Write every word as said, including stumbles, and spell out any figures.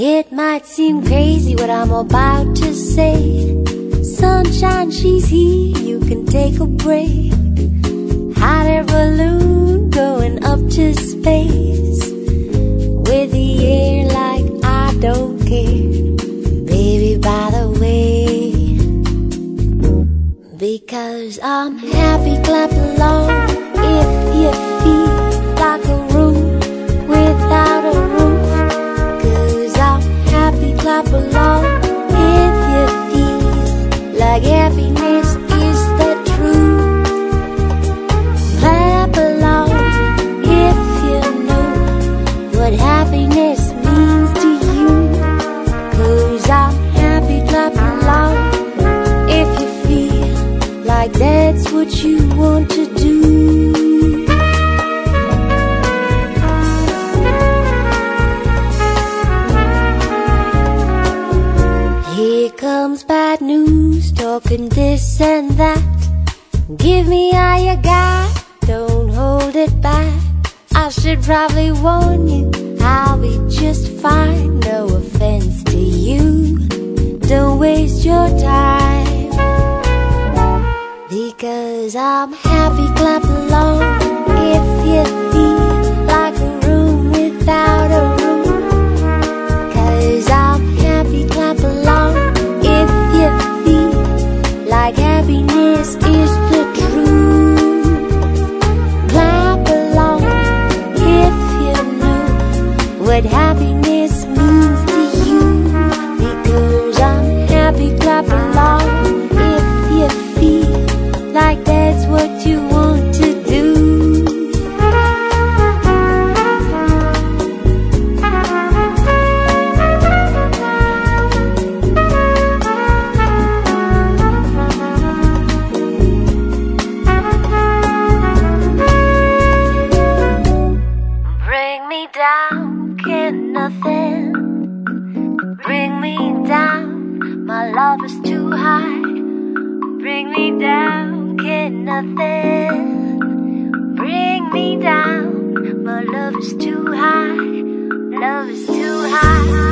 It might seem crazy what I'm about to say. Sunshine, she's here, you can take a break. Hot air balloon going up to space. With the air like I don't care. Baby, by the way, because I'm happy, clap along if you feel like a room without a roof. Cause I'm happy, clap along if you feel like happiness is the truth. Clap along if you know what happiness means to you. Cause I'm happy, clap along if you feel like that's what you want to do. Here comes bad news, talking this and that. Give me all you got, don't hold it back. I should probably warn you, I'll be just fine. No offense to you, don't waste your time. Because I'm happy, clap along if you feel like a room without a roof. Cause I'm happy, clap along if you feel like happiness is the truth. Clap along if you know what happiness means to you. Because I'm happy, clap along if you feel like that's what you want to do. Bring me down, can nothing bring me down. My love is too high. Bring me down, can nothing bring me down. My love is too high. Love is too high.